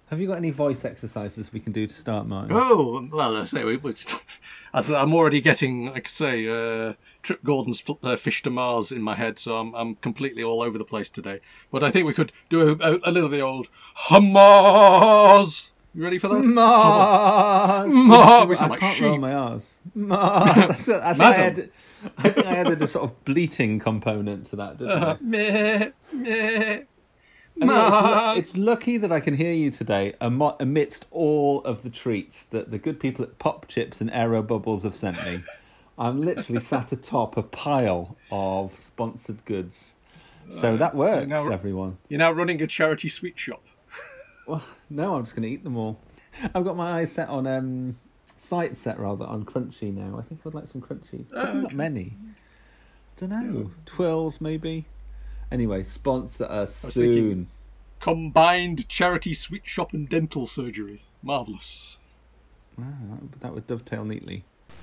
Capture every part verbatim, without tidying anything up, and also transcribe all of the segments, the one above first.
Have you got any voice exercises we can do to start, Martin? Oh, well, I say we we just, as I'm already getting, like I say, uh, Trip Gordon's uh, Fish to Mars in my head, so I'm I'm completely all over the place today. But I think we could do a, a, a little of the old Mars. You ready for that? Mars. Mars. We sound I like can't sheep. roll my R's. Mars. I think I Madam. added, I think I added a sort of bleating component to that, didn't I? Uh, meh, meh. I mean, it's, Mars. lu- it's lucky that I can hear you today amo- amidst all of the treats that the good people at Pop Chips and Aero Bubbles have sent me. I'm literally sat atop a pile of sponsored goods. So that works, now- everyone. You're now running a charity sweet shop. Well, no, I'm just going to eat them all. I've got my eyes set on, um, sight set rather, on Crunchy now. I think I'd like some Crunchies. Oh, Probably not okay. many. Don't know. Twirls, maybe. Anyway, sponsor us was soon. thinking- Combined charity sweet shop and dental surgery. Marvellous. Ah, that would- that would dovetail neatly.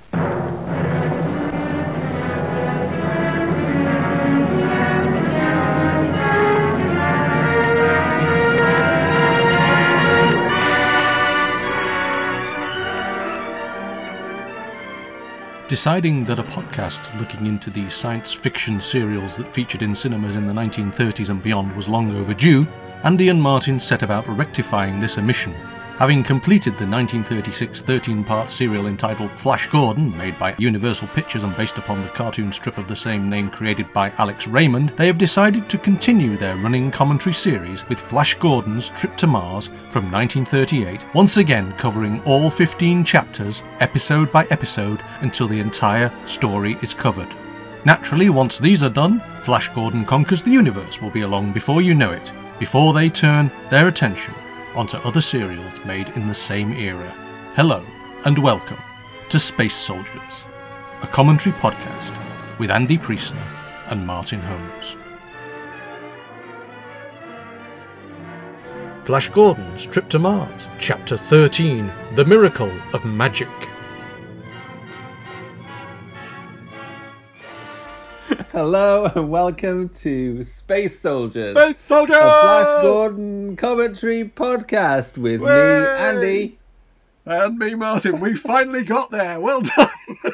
Deciding that a podcast looking into the science fiction serials that featured in cinemas in the nineteen thirties and beyond was long overdue, Andy and Martin set about rectifying this omission. Having completed the nineteen thirty-six thirteen-part serial entitled Flash Gordon, made by Universal Pictures and based upon the cartoon strip of the same name created by Alex Raymond, they have decided to continue their running commentary series with Flash Gordon's Trip to Mars from nineteen thirty-eight, once again covering all fifteen chapters, episode by episode, until the entire story is covered. Naturally, once these are done, Flash Gordon Conquers the Universe will be along before you know it, before they turn their attention onto other serials made in the same era. Hello, and welcome to Space Soldiers, a commentary podcast with Andy Priestner and Martin Holmes. Flash Gordon's Trip to Mars, Chapter thirteen, The Miracle of Magic. Hello and welcome to Space Soldiers, Space Soldiers! a Flash Gordon commentary podcast with me, Way! Andy. And me, Martin. We finally got there. Well done.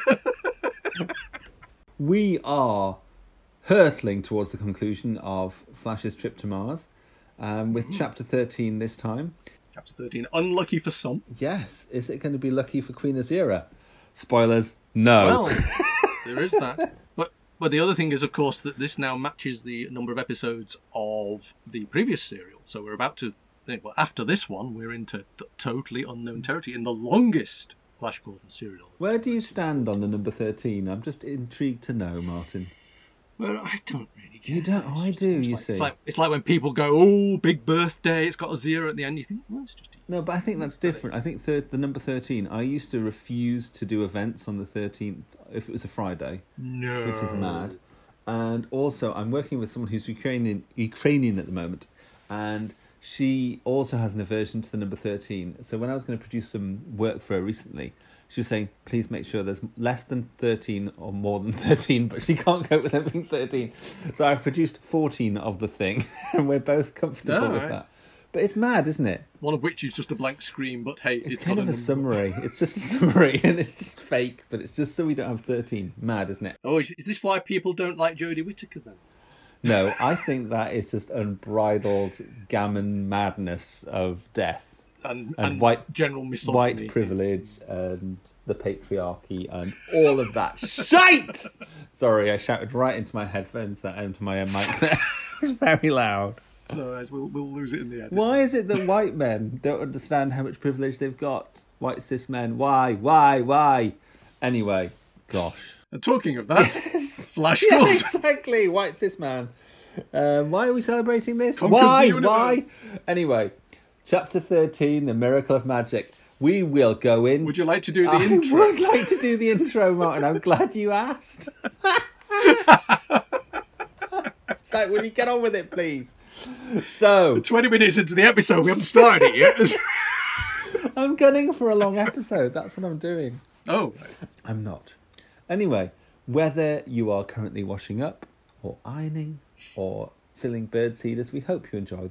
We are hurtling towards the conclusion of Flash's trip to Mars, um, with chapter thirteen this time. Chapter thirteen. Unlucky for some. Yes, is it going to be lucky for Queen Azira? Spoilers, no. Well, there is that. But but the other thing is, of course, that this now matches the number of episodes of the previous serial. So we're about to... Well, after this one, we're into t- totally unknown territory in the longest Flash Gordon serial. Where do you stand on the number thirteen? I'm just intrigued to know, Martin. Well, I don't really care. You don't? Oh, I It's do, it's you like, see. It's like, it's like when people go, oh, big birthday, it's got a zero at the end. You think, well, it's just... No, but I think that's different. I think thir- the number thirteen, I used to refuse to do events on the thirteenth if it was a Friday, No. which is mad. And also, I'm working with someone who's Ukrainian, Ukrainian at the moment, and she also has an aversion to the number thirteen. So when I was going to produce some work for her recently, she was saying, please make sure there's less than thirteen or more than thirteen, but she can't cope with everything thirteen. So I've produced fourteen of the thing, and we're both comfortable Oh, with right. that. But it's mad, isn't it? One of which is just a blank screen, but hey, It's, it's kind got of a number. summary. It's just a summary, and it's just fake, but it's just so we don't have thirteen. Mad, isn't it? Oh, is, is this why people don't like Jodie Whittaker then? No, I think that is just unbridled gammon madness of death, And, And and, white- general misogyny. white privilege, and the patriarchy, and all of that shite! Sorry, I shouted right into my headphones, that into my own mic there. It's very loud. So uh, we'll, we'll lose it in the end. Why is it that white men don't understand how much privilege they've got? White cis men. Why? Why? Why? Anyway, gosh. And talking of that, Flash Yeah, Gordon. exactly. White cis man. Um, why are we celebrating this? Conquers Why? the universe. Why? Anyway, chapter thirteen, The Miracle of Magic. We will go in. Would you like to do the I intro? would like to do the intro, Martin. I'm glad you asked. It's like, will you get on with it, please? So, twenty minutes into the episode, we haven't started it yet. I'm gunning for a long episode. That's what I'm doing. Oh, I'm not. Anyway, whether you are currently washing up or ironing or filling bird seeders, we hope you enjoy the next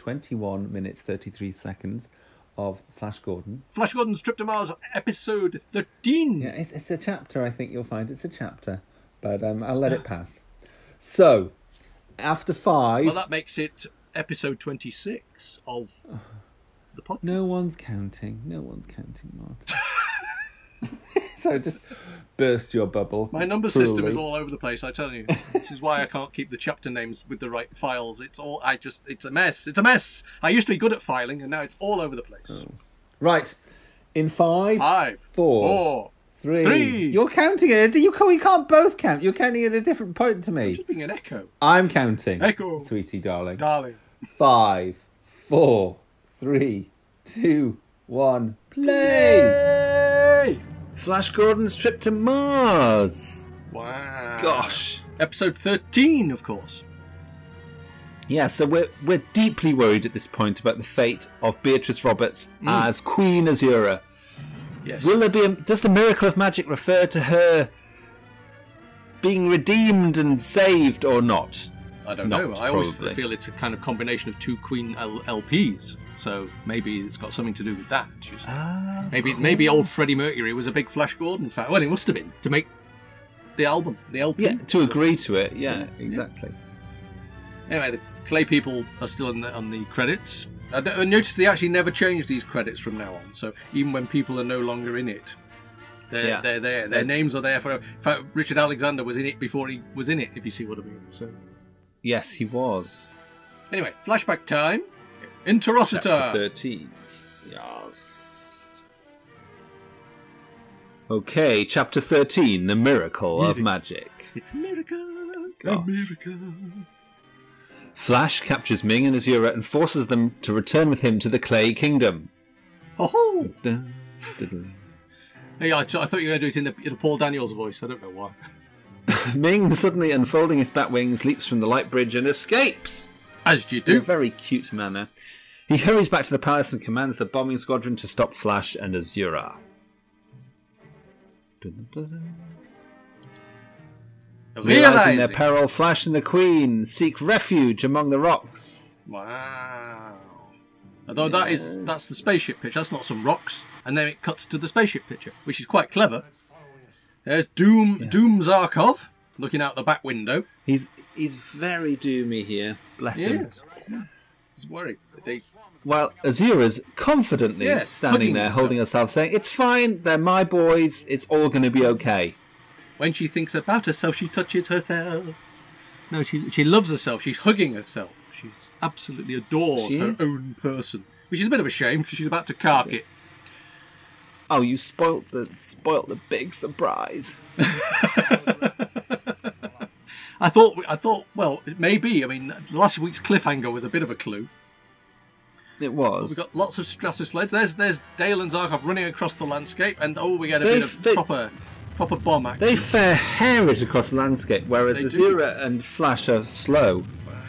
twenty-one minutes, thirty-three seconds of Flash Gordon. Flash Gordon's Trip to Mars, episode thirteen. Yeah, it's, it's a chapter, I think you'll find. It's a chapter, but um, I'll let it pass. So, after five... Well, that makes it episode twenty-six of the podcast. No one's counting. No one's counting, Martin. So just burst your bubble. My number cruelly. system is all over the place, I tell you. This is why I can't keep the chapter names with the right files. It's all, I just, it's a mess. It's a mess. I used to be good at filing, and now it's all over the place. Oh. Right. In five, Five, four, four, three. three. You're counting it. You can't, we can't both count. You're counting at a different point to me. Just being an echo. I'm counting. Echo. Sweetie, darling. Darling. Five, four, three, two, one. Play! Yay! Flash Gordon's Trip to Mars. Wow. Gosh. Episode thirteen, of course. Yeah, so we're we're deeply worried at this point about the fate of Beatrice Roberts Mm. as Queen Azura. Yes. Will there be a, does the miracle of magic refer to her being redeemed and saved or not? I don't Not know. I always probably. feel it's a kind of combination of two Queen L- LPs. So maybe it's got something to do with that. you see. Ah, of Maybe maybe old course. Freddie Mercury was a big Flash Gordon fan. Well, he must have been to make the album, the L P. Yeah, to agree to it. Yeah, exactly. Anyway, the Clay people are still on the, on the credits. I, d- I noticed they actually never change these credits from now on. So even when people are no longer in it, they're, Yeah. they're there. Their They're- names are there for. In fact, Richard Alexander was in it before he was in it. If you see what I mean. So Yes, he was. anyway, flashback time. In Chapter Terosita. thirteen. Yes. Okay, chapter thirteen, The Miracle of Miracle. Magic. It's a miracle. Gosh. A miracle. Flash captures Ming and Azura and forces them to return with him to the Clay Kingdom. Oh ho! Dun, dun, dun. Hey, I, I thought you were going to do it in the, in the Paul Daniels voice. I don't know why. Ming, suddenly unfolding his bat wings, leaps from the light bridge and escapes. As you In a do. very cute manner. He hurries back to the palace and commands the bombing squadron to stop Flash and Azura. Dun, dun, dun. Realizing their peril, Flash and the Queen seek refuge among the rocks. Wow. Although that Yes. is that's the spaceship picture. That's not some rocks. And then it cuts to the spaceship picture, which is quite clever. There's Doom Yes. Doom Zarkov looking out the back window. He's he's very doomy here, bless him. Yes. He's worried. They, While Azura's confidently Yeah, standing hugging there, herself. holding herself, saying, "It's fine, they're my boys, it's all going to be okay." when she thinks about herself, she touches herself. No, she she loves herself. She's hugging herself. She absolutely adores She her is. own person, which is a bit of a shame because she's about to cark it. Oh, you spoilt the spoilt the big surprise. I thought, I thought, well, it may be. I mean, last week's cliffhanger was a bit of a clue. It was. We've got lots of stratosleds. There's there's Dale and Zarkov running across the landscape, and oh, we get a They- bit of they- proper proper bomb action. They fare Harriet across the landscape, whereas They do. Azura and Flash are slow.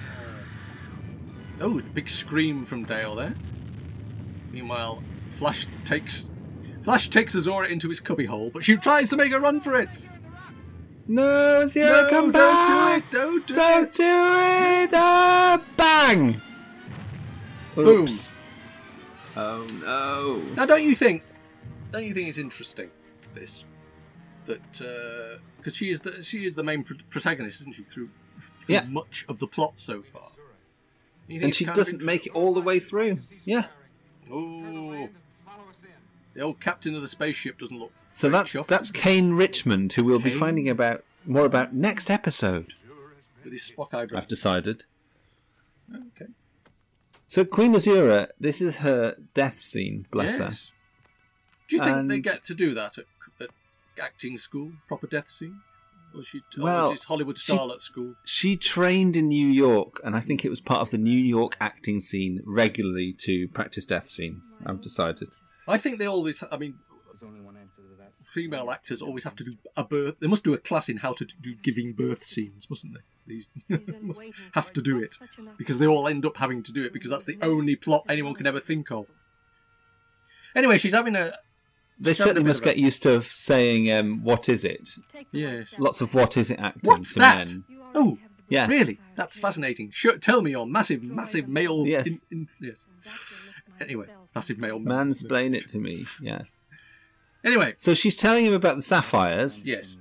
Oh, the big scream from Dale there. Meanwhile, Flash takes Flash takes Azura into his cubbyhole, but she tries to make a run for it. No, Azura, No, come don't back! do it! Don't do Don't it! do it! Ah, bang! Boom. Oops. Oh no. Now, don't you think? Don't you think it's interesting this that because she is the she is the main pr- protagonist, isn't she? Through, through Yeah. much of the plot so far. You think And it's she kind of doesn't int- make it all the way through. Yeah. Oh, the old captain of the spaceship doesn't look. So very that's chuffed that's Kane Richmond, who we'll be Kane? finding about more about next episode. with his Spock eyebrow. I've decided. Okay. So Queen Azura, this is her death scene, bless her. Yes. Do you think they And- get to do that at, at acting school? Proper death scene? Or she? Well, or it's Hollywood she- starlet school. She trained in New York, and I think it was part of the New York acting scene regularly to practice death scenes. I've decided. I think they always. I mean, female actors always have to do a birth. They must do a class in how to do giving birth scenes, mustn't they? These must have to do it because they all end up having to do it because that's the only plot anyone can ever think of. Anyway, she's having a. They she's having certainly a bit must of a- get used to saying, um, "What is it?" Yes. Lots of "What is it" acting What's to that? men. Oh, Yes. Really? That's fascinating. Sure, tell me your massive, massive male... Yes. In, in, yes. Anyway, massive male... Mansplain it to me, yes. Anyway. So she's telling him about the sapphires. Yes.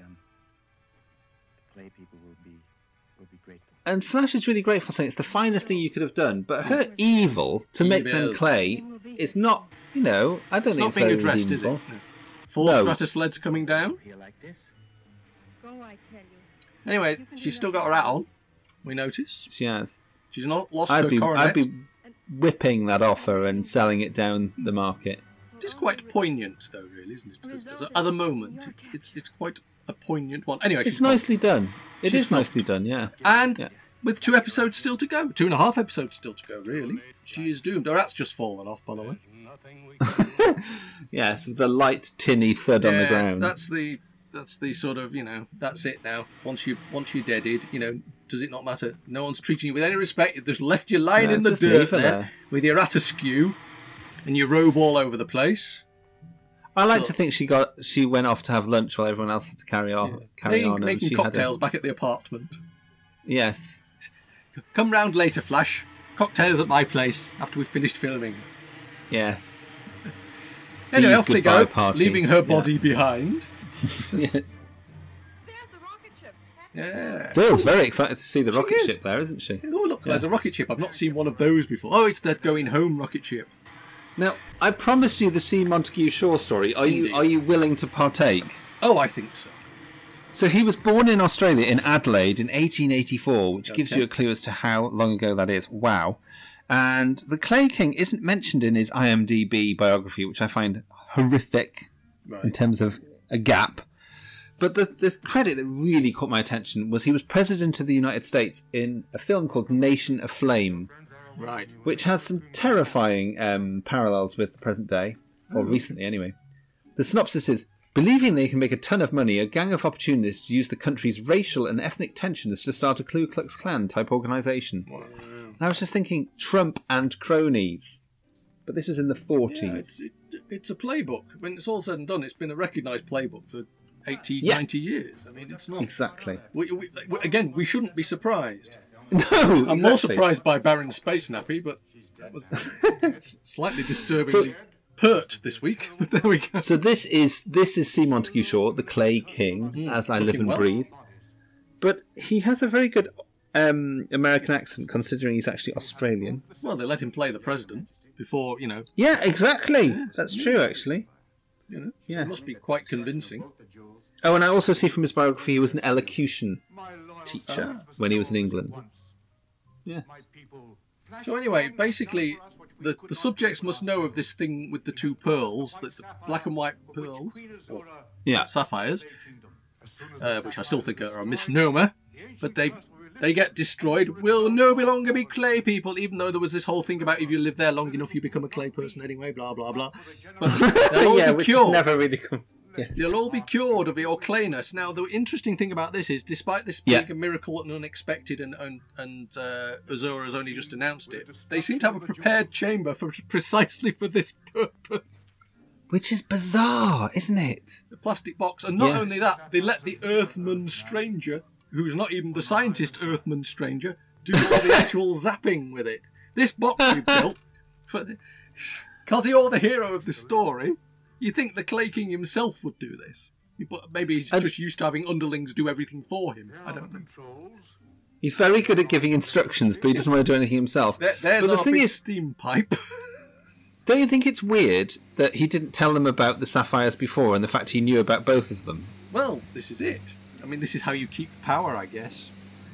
And Flash is really grateful, saying it's the finest thing you could have done. But her evil to make them clay is not, you know, I don't it's think not it's being very addressed, is it? redeemable. No. Four No. Stratosleds coming down. Anyway, she's still got her hat on, we notice. She has. She's not lost I'd her be, coronet. I'd be whipping that off her and selling it down the market. It is quite poignant, though, really, isn't it? As, as, a, as a moment, it's, it's it's quite a poignant one. Anyway, It's she's nicely done. It She's is nicely done, yeah. And Yeah. with two episodes still to go, two and a half episodes still to go, really, she is doomed. Her hat's just fallen off, by the way. Yes, with the light tinny thud on the Yes, ground. That's the that's the sort of, you know, that's it now. Once you once you're deaded, you know, does it not matter? No one's treating you with any respect. You've just left you lying No, in the just dirt leave her there, there. with your hat askew and your robe all over the place. I like So- to think she got she went off to have lunch while everyone else had to carry on. Carry Making, on. and making she had a- cocktails back at the apartment. Yes. Come round later, Flash. Cocktails at my place after we've finished filming. Yes. Anyway, Bee's off they goodbye go, party. leaving her Yeah. body behind. Yes. Yeah. Dale's very excited to see the She rocket is. ship there, isn't she? Oh, look, there's a rocket ship. I've not seen one of those before. Oh, it's that going home rocket ship. Now, I promised you the C. Montague Shaw story. Are Indeed. you are you willing to partake? Oh, I think so. So he was born in Australia, in Adelaide, in eighteen eighty-four, which gives Okay. you a clue as to how long ago that is. Wow. And the Clay King isn't mentioned in his I M D B biography, which I find horrific in Right. terms of a gap. But the, the credit that really caught my attention was he was President of the United States in a film called Nation Aflame, Right. which has some terrifying um, parallels with the present day, or recently anyway. The synopsis is, believing they can make a ton of money, a gang of opportunists use the country's racial and ethnic tensions to start a Ku Klux Klan type organisation. And I was just thinking, Trump and cronies. But this was in the forties. Yeah, it's, it, it's a playbook. When it's all said and done, it's been a recognised playbook for eighty, Yeah. ninety years. I mean, it's not... Exactly. We, we, we- again, we shouldn't be surprised. No, I'm more exactly. surprised by Baron Space Nappy, but that was s- slightly disturbingly pert this week. But there we go. So this is this is C. Montague Shaw, the Clay King, as I live looking and well. breathe. But he has a very good um, American accent, considering he's actually Australian. Well, they let him play the president before, you know, Yeah, exactly. That's true, actually. you know. So Yeah. it must be quite convincing. Oh, and I also see from his biography he was an elocution teacher when he was in England. Yeah. So anyway, basically, the, the subjects must know of this thing with the two pearls, the, the black and white pearls, or Yeah. sapphires, uh, which I still think are a misnomer, but they they get destroyed, will no longer be clay people, even though there was this whole thing about if you live there long enough you become a clay person anyway, blah blah blah. But they'll all yeah, be which cured. has never really come. Yeah. You'll all be cured of your clayness. Now, the interesting thing about this is, despite this being Yeah. a miracle and unexpected, and and, and uh, Azura has only just announced it, they seem to have a prepared chamber for precisely for this purpose. Which is bizarre, isn't it? The plastic box, and not Yes. only that, they let the Earthman Stranger, who's not even the scientist Earthman Stranger, do all the actual zapping with it. This box we built, because you're the hero of the story. You think the Clay King himself would do this? But maybe he's And- just used to having underlings do everything for him. I don't know. He's very good at giving instructions, but he doesn't want to do anything himself. There, there's but the our thing big is, steam pipe. don't you think it's weird that he didn't tell them about the sapphires before and the fact he knew about both of them? Well, this is it. I mean, this is how you keep power, I guess.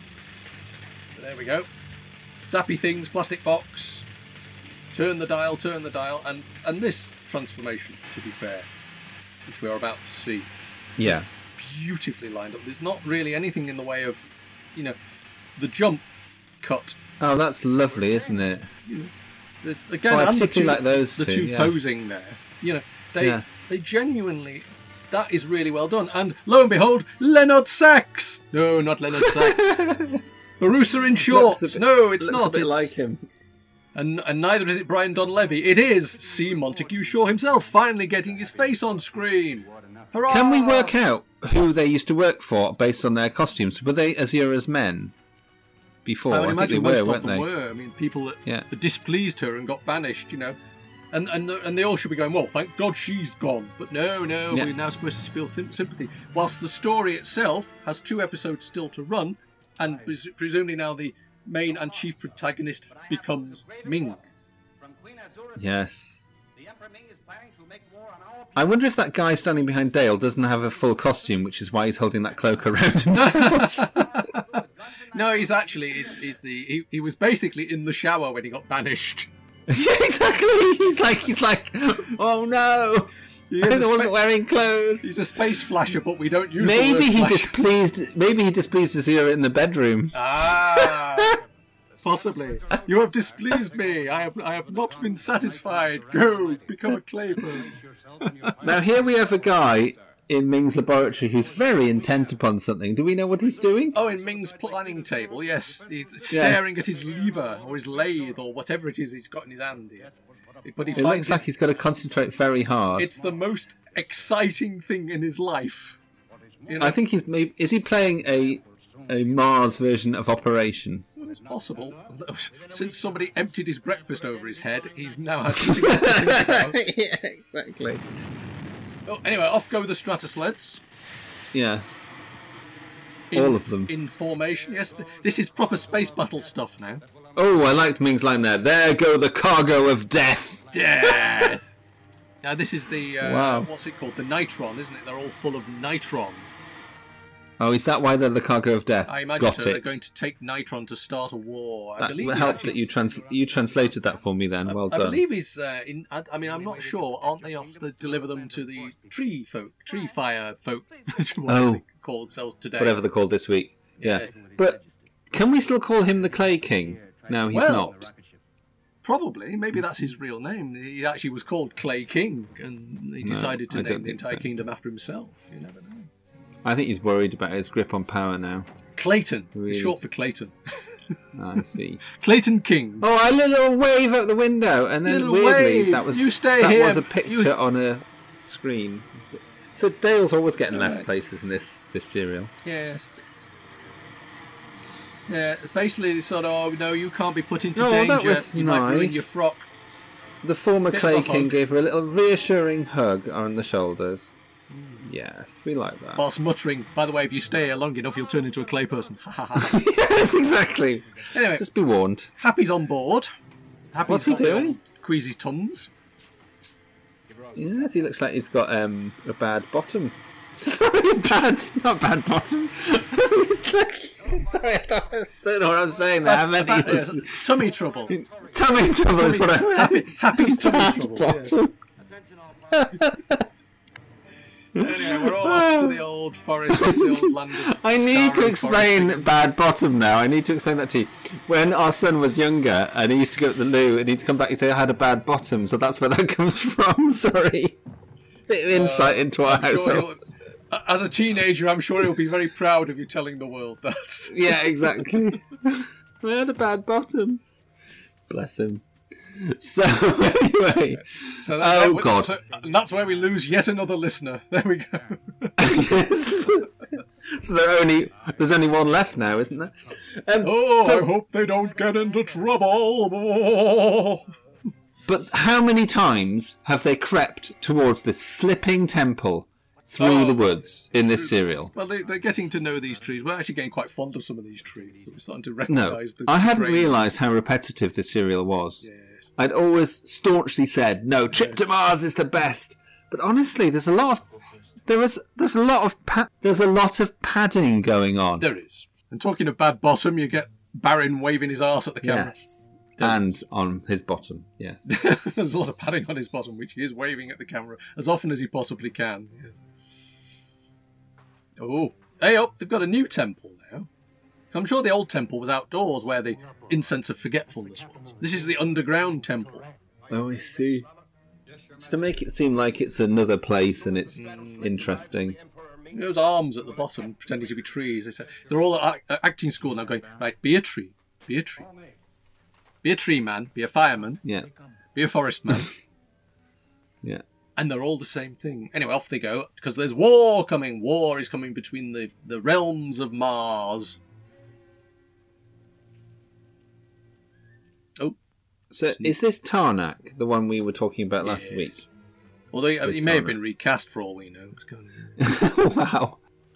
But there we go. Sappy things, plastic box. Turn the dial, turn the dial, and and this transformation, to be fair, which we are about to see, Yeah. beautifully lined up. There's not really anything in the way of, you know, the jump cut. Oh, that's lovely, isn't it? There's, again, Oh, I and the particularly two, like those the two, two yeah. posing there. You know, they Yeah. they genuinely. That is really well done. And lo and behold, Leonard Sachs. No, not Leonard Sachs. Barusa in shorts. Looks a bit- no, it's looks not. a bit It's- like him. And, and neither is it Brian Donlevy. It is C. Montague Shaw himself, finally getting his face on screen. Hurrah! Can we work out who they used to work for based on their costumes? Were they Azura's men? before. I would I think imagine they most were, of weren't them they? were. I mean, people that, Yeah. that displeased her and got banished, you know. And, and and they all should be going, well, thank God she's gone. But no, no, Yeah. we're now supposed to feel th- sympathy. Whilst the story itself has two episodes still to run, and pres- presumably now the main and chief protagonist becomes Ming. Yes. I wonder if that guy standing behind Dale doesn't have a full costume, which is why he's holding that cloak around himself. No, he's actually he's, he's the he, he was basically in the shower when he got banished. Yeah, exactly. He's like, he's like, oh no, He I is a wasn't spa- wearing clothes. He's a space flasher, but we don't use the Maybe word he flasher. displeased. Maybe he displeased Azira in the bedroom. Ah, possibly. You have displeased me. I have I have not been satisfied. Go, become a clay person. Now here we have a guy in Ming's laboratory who's very intent upon something. Do we know what he's doing? Oh, in Ming's planning table, yes. He's staring at his lever or his lathe or whatever it is he's got in his hand here. But he It finds looks like he's got to concentrate very hard. it's the most exciting thing in his life. You know, I think he's maybe, is he playing a a Mars version of Operation? well, it's possible. Since somebody emptied his breakfast over his head, he's now had something else to think about. Yeah, exactly. Oh, anyway, off go the Stratosleds. Yes. In, All of them. in formation. Yes, th- this is proper space battle stuff now. Oh, I liked Ming's line there. There go the cargo of death. Death. Now this is the uh, Wow. what's it called? The Nitron, isn't it? They're all full of Nitron. Oh, is that why they're the cargo of death? I imagine Got so. They're it. going to take Nitron to start a war. I That believe he's helped actually- that you trans you translated that for me then. Well I done. believe he's uh, in. I, I mean, I'm not sure. Aren't they off to deliver them to the tree folk, tree fire folk? what Oh. they call themselves today. Whatever they're called this week. Yeah. Yes. But can we still call him the Clay King? No, he's Well, not. Probably. Maybe that's his real name. He actually was called Clay King, and he decided to I don't name the think entire so. kingdom after himself. You never know. I think he's worried about his grip on power now. Clayton. It's Really? short for Clayton. I see. Clayton King. Oh, a little wave out the window, and then Little weirdly wave. that was You stay that here. was a picture You- on a screen. So Dale's always getting left Right. places in this this serial. Yes. Yeah, basically, sort of, oh, no, you can't be put into Oh, that danger. was you might ruin nice. your frock. The former Bit of Clay a King hug. gave her a little reassuring hug on the shoulders. Yes, we like that. Whilst muttering, by the way, if you stay here long enough, you'll turn into a clay person. Ha ha ha. Yes, exactly. Anyway, Just be warned. Happy's on board. Happy's What's he got the doing? old Queasy tums. Yes, he looks like he's got um, a bad bottom. Sorry, bad, not bad bottom. Sorry, I don't, I don't know what I'm saying there. I meant he Yes, was tummy trouble. tummy trouble is what I meant. Happy, Happy's tummy Bad trouble. bottom. Anyway, we're all off to the old forest, the old land of I need to scouring explain forest. bad bottom now. I need to explain that to you. When our son was younger and he used to go to the loo and he'd come back and say, I had a bad bottom, so that's where that comes from. Sorry. Bit of insight into our I'm sure household. he'll- as a teenager, I'm sure he'll be very proud of you telling the world that. Yeah, exactly. I had a bad bottom. Bless him. So, anyway. So that, Oh, that- God. so- and that's where we lose yet another listener. There we go. Yes. So there are only, there's only one left now, isn't there? Um, Oh, so- I hope they don't get into trouble. But how many times have they crept towards this flipping temple through Oh. the woods in this serial? Well, they, they're getting to know these trees. We're actually getting quite fond of some of these trees. So we're starting to No, recognise the I hadn't grain. realised how repetitive this serial was. Yes. I'd always staunchly said, no, Trip to Mars is the best. But honestly, there's a lot of there is there's a lot of pa- there's a lot of padding going on. There is. And talking of bad bottom, you get Baron waving his arse at the camera. Yes, and on his bottom. Yes. There's a lot of padding on his bottom, which he is waving at the camera as often as he possibly can. Yes. Oh, hey up! They've got a new temple now. I'm sure the old temple was outdoors, where the incense of forgetfulness was. This is the underground temple. Oh, I see. It's to make it seem like it's another place and it's interesting. Those arms at the bottom, pretending to be trees. They say they're all at act- acting school now, going right. Be a tree. Be a tree. Be a tree man. Be a fireman. Yeah, Be a forest man. yeah. And they're all the same thing. Anyway, off they go, because there's war coming. War is coming between the, the realms of Mars. So is this Tarnak, the one we were talking about last Yes. week? Although he, With he may have Tarnak. been recast for all we know. It's going on. Wow.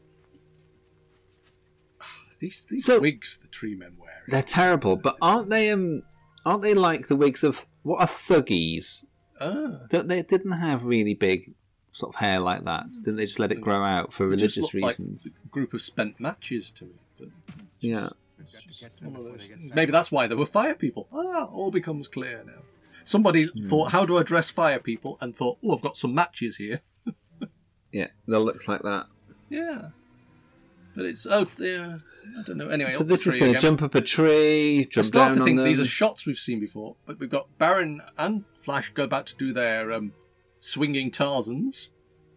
These, these So- wigs the tree men wear. They're terrible, but aren't they um aren't they like the wigs of what are thuggies? Ah, Don't they didn't have really big sort of hair like that. Didn't they just let it grow out for they just religious look like reasons? a group of spent matches to me. But it's just, Yeah. it's just one of those things. Maybe that's why there were fire people. Ah, all becomes clear now. Somebody Hmm. thought, how do I dress fire people? And thought, oh, I've got some matches here. Yeah, they'll look like that. Yeah. But it's, oh, yeah, I don't know. Anyway, So up this the is tree going to again. jump up a tree, I jump start down to think on these them. are shots we've seen before, but we've got Baron and Flash go back to do their um, swinging Tarzans.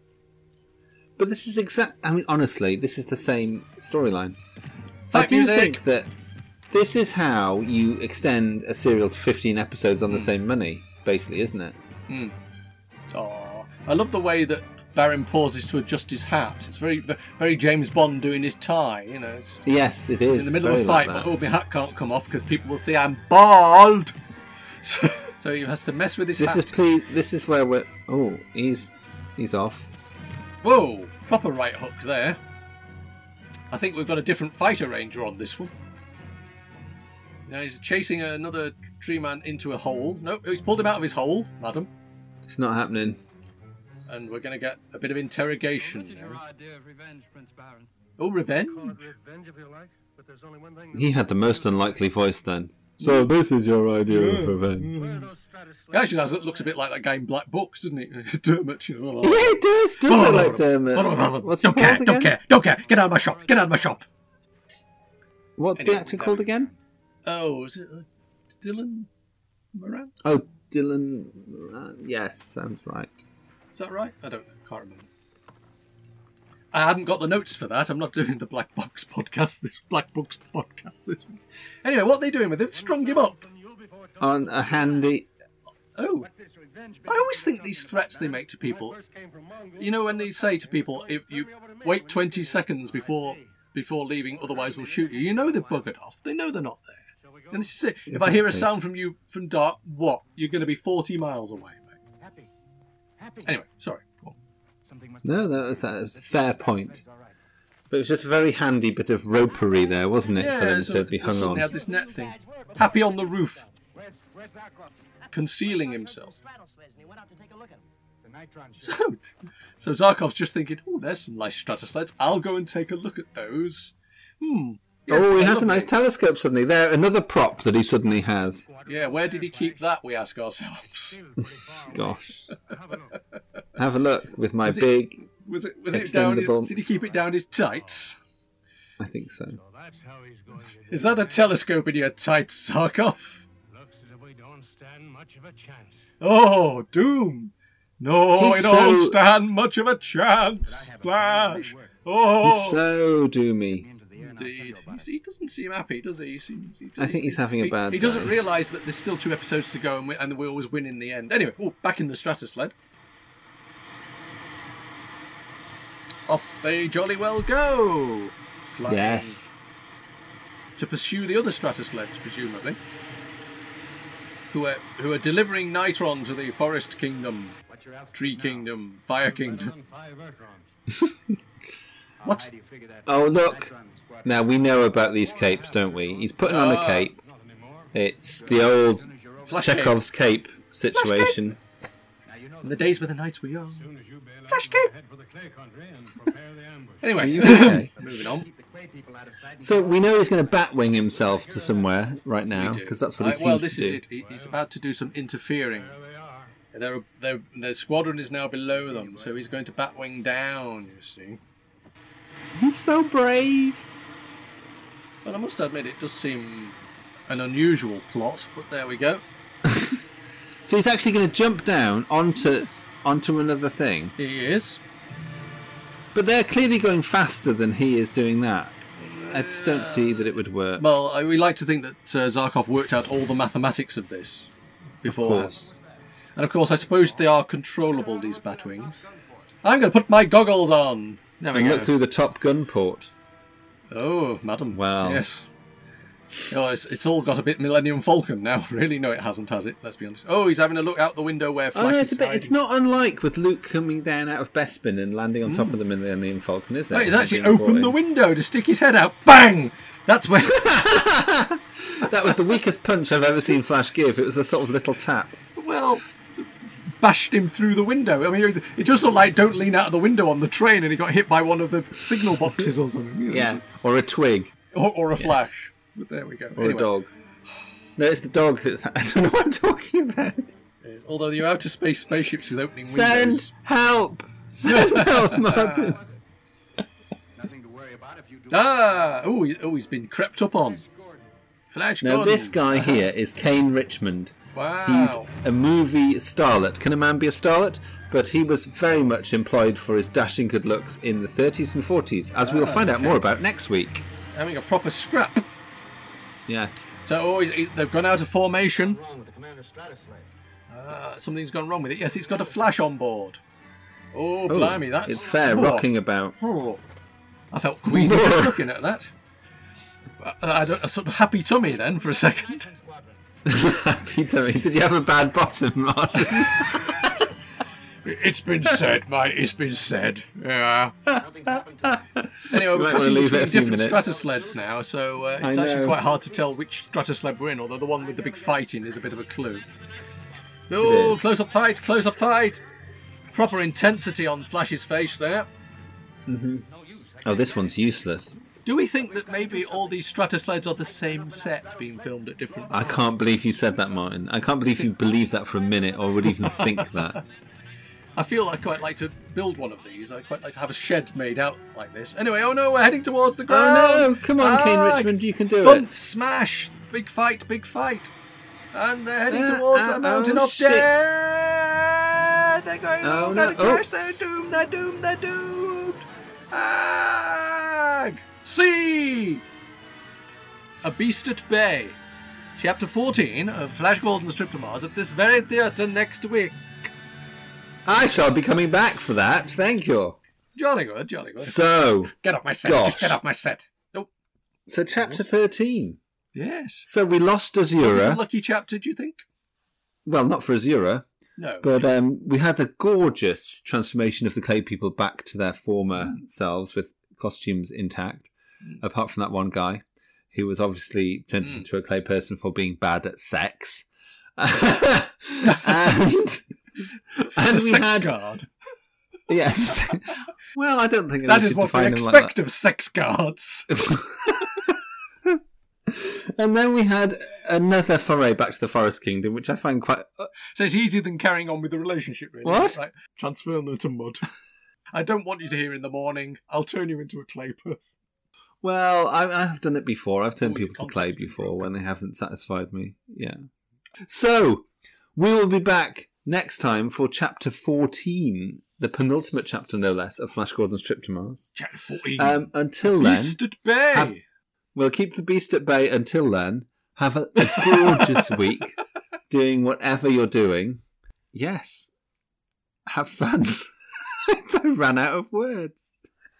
But this is exact. I mean, honestly, this is the same storyline. I Fight do music. think that this is how you extend a serial to fifteen episodes Hmm. on the same money, basically, isn't it? Oh, I love the way that Baron pauses to adjust his hat. It's very, very James Bond doing his tie. You know, it's, Yes, it is. it's in the middle of very a fight, like but that. oh, my hat can't come off because people will say I'm bald. So, so he has to mess with his This hat. is please. This is where we're. Oh, he's he's off. Whoa, proper right hook there. I think we've got a different fighter ranger on this one. Now he's chasing another tree man into a hole. No, he's pulled him out of his hole, madam. It's not happening. And we're going to get a bit of interrogation What is your now. idea of revenge, Prince Baron? Oh, revenge? Call it revenge if you like, but there's only one thing. He had the most unlikely voice then. So this is your idea of revenge. Where are those Stratus He actually does, it looks a bit like that guy in Black Books, doesn't he? Dermot, you know. Yeah, it does. Doesn't Oh, it no, like no, Dermot? no, no, no, no. What's he don't called care, again? don't care, don't care. Get out of my shop, get out of my shop. What's Anyway, the actor no. called again? Oh, is it uh, Dylan Moran? Oh, Dylan. Uh, yes, sounds right. Is that right? I don't know, can't remember. I haven't got the notes for that. I'm not doing the Black Box podcast, this Black Books podcast this week. Anyway, what are they doing with it? They've strung him up. On a handy. Oh, I always think these threats they make to people, you know, when they say to people, if you wait twenty seconds before before leaving, otherwise we'll shoot you. You know they've buggered off. They know they're not there. And this is it. If I hear a Exactly. sound from you from dark, what? You're going to be forty miles away, mate. Happy. Happy. Anyway, sorry. Go on. Something must No, that was, that was a fair point. But it was just a very handy bit of ropery there, wasn't it, for them so to be they hung suddenly on? had this net thing. Happy on the roof, Where's, where's Zarkov? concealing himself. The Nitron ship. So, so Zarkov's just thinking, oh, there's some nice stratosleds. I'll go and take a look at those. Hmm. Yes, Oh, he they're has a nice lovely. telescope suddenly. There, another prop that he suddenly has. Yeah, where did he keep that, we ask ourselves. Gosh. Have a look. Have a look with my Was it- big... Was it was it down his, Extendable. did he keep it down his tights? I think so. So that's how he's going to do Is that a telescope in your tights, Zarkov? Looks as if we don't stand much of a chance. Oh, Doom! No, He's we don't so- stand much of a chance, Flash! Oh! He's so doomy. Into the air now. Indeed. He's, he doesn't seem happy, does he? he, seems, he I think he's having a he, bad He doesn't day. realise that there's still two episodes to go and we, and we always win in the end. Anyway, oh, back in the Stratosled. Off they jolly well go! Flying Yes. to pursue the other Stratosleds, presumably. Who are, who are delivering Nitron to the Forest Kingdom, What's your altitude Tree now? Kingdom, Fire Better Kingdom. than five Earthrons. How What? high do you figure that Oh, look. Nitron squad- Now, we know about these capes, don't we? He's putting on a Ah. cape. Not anymore. It's the old As soon as you're over- Flash Chekhov's cape situation. Now you know In the days where the nights were young. as soon as you bail out, Flash we'll cape. head for the clay country and prepare the ambush. Anyway, Are you okay? moving on. Keep the Quay people out of sight. So we know he's going to batwing himself to somewhere right now, We do. because that's what he Uh, seems well, this to is do. it. He, he's about to do some interfering. There they are. Their, their, their squadron is now below them, so he's going to batwing down, you see. He's so brave. Well, I must admit, it does seem an unusual plot, but there we go. So he's actually going to jump down onto onto another thing. He is. But they're clearly going faster than he is doing that. I just don't see that it would work. Well, I, we like to think that uh, Zarkov worked out all the mathematics of this Of before. course. And of course, I suppose they are controllable, these batwings. I'm going to put my goggles on. There we And go. look through the Top Gun port. Oh, madam. Wow. Yes. Oh, it's, it's all got a bit Millennium Falcon now. Really? No, it hasn't, has it? Let's be honest. Oh, he's having a look out the window where Flash Oh, no, is it's a bit. hiding. It's not unlike with Luke coming down out of Bespin and landing on top of them in the Millennium Falcon, is it? No, he's actually Being brought opened in. the window to stick his head out. Bang! That's when... That was the weakest punch I've ever seen Flash give. It was a sort of little tap. Well, bashed him through the window. I mean, it just looked like don't lean out of the window on the train and he got hit by one of the signal boxes or something. You know. Yeah, or a twig. Or, or a Yes. flash. But there we go. Or Anyway. a dog. No, it's the dog. That, I don't know what I'm talking about. Yes, although your outer space spaceships with opening Send windows... help! Send help, Martin! Nothing to worry about if you do. Ah! Oh, he, oh, he's been crept up on. Flash Now, Gordon. this guy here is Kane Richmond. Wow. He's a movie starlet. Can a man be a starlet? But he was very much employed for his dashing good looks in the thirties and forties, as we'll Ah, find out okay. more about next week. Having a proper scrap. Yes. So oh, he's, he's, they've gone out of formation. Wrong with the Commander Stratosled. Ah, something's gone wrong with it. Yes, it's got a flash on board. Oh, Oh, blimey, that's... It's fair, Oh. rocking about. Oh. I felt queasy just looking at that. I I had a, a sort of happy tummy then for a second. Happy tummy. Did you have a bad bottom, Martin? It's been said, mate. It's been said. Yeah. Nothing's happened to me. Anyway, You we're might passing wanna leave it between a few different minutes. stratosleds now, so uh, I it's actually know. quite hard to tell which stratosled we're in, although the one with the big fight in is a bit of a clue. Oh, is. close-up fight, close-up fight! Proper intensity on Flash's face there. Oh, this one's useless. Do we think that maybe all these stratosleds are the same set being filmed at different... I can't believe you said that, Martin. I can't believe you believed that for a minute or would even think that. I feel I'd quite like to build one of these. I'd quite like to have a shed made out like this. Anyway, oh no, we're heading towards the ground! Oh no! Come on, Kane Ah, Richmond, you can do Thump, it. smash! Big fight, big fight! And they're heading Uh, towards uh, a mountain oh, of shit. death! They're going, Oh, oh, no, they're oh. crash, they're doomed, they're doomed, they're doomed! Ag! See! A Beast at Bay. Chapter fourteen of Flash Gordon's Trip to Mars at this very theatre next week. I shall be coming back for that. Thank you. Jolly good, jolly good. So, Get off my set, Gosh. just get off my set. Oh, so chapter thirteen. yes. So we lost Was it a Azura. lucky chapter, do you think? Well, not for Azura, No. but um, we had the gorgeous transformation of the clay people back to their former selves with costumes intact, apart from that one guy who was obviously turned Mm. into a clay person for being bad at sex. and and the we sex had guard. yes. Well, I don't think That we is should what we define them like expect of sex guards. that. And then we had another foray back to the Forest Kingdom, which I find quite. Uh, So it's easier than carrying on with the relationship, really. What? Right? Transfer them to mud. I don't want you to hear in the morning. I'll turn you into a clay person. well, I, I have done it before. I've turned Oh, people your to clay contact's been before broken. when they haven't satisfied me. Yeah. So we will be back next time for chapter fourteen, the penultimate chapter, no less, of Flash Gordon's Trip to Mars. Chapter fourteen. Um, until then, Beast at Bay. have- we'll keep the beast at bay. Until then, have a, a gorgeous week doing whatever you're doing. Yes. Have fun. I ran out of words.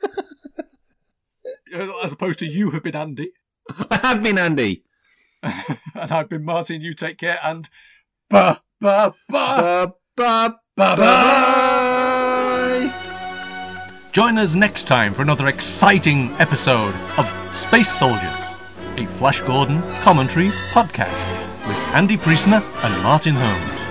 As opposed to you have been Andy. I have been Andy. And I've been Martin. You take care and... Ba, ba, ba, Ba, ba, ba, ba. bye. Join us next time for another exciting episode of Space Soldiers, a Flash Gordon commentary podcast with Andy Priestner and Martin Holmes.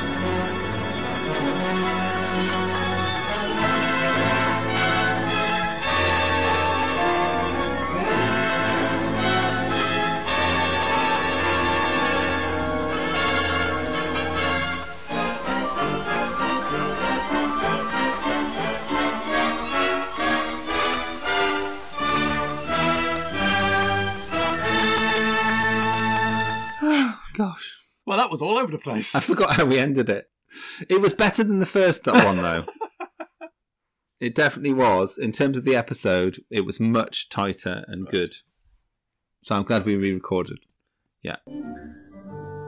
Gosh. Well, that was all over the place. I forgot how we ended it. It was better than the first one, though. It definitely was. In terms of the episode, it was much tighter and good. So I'm glad we re-recorded. Yeah.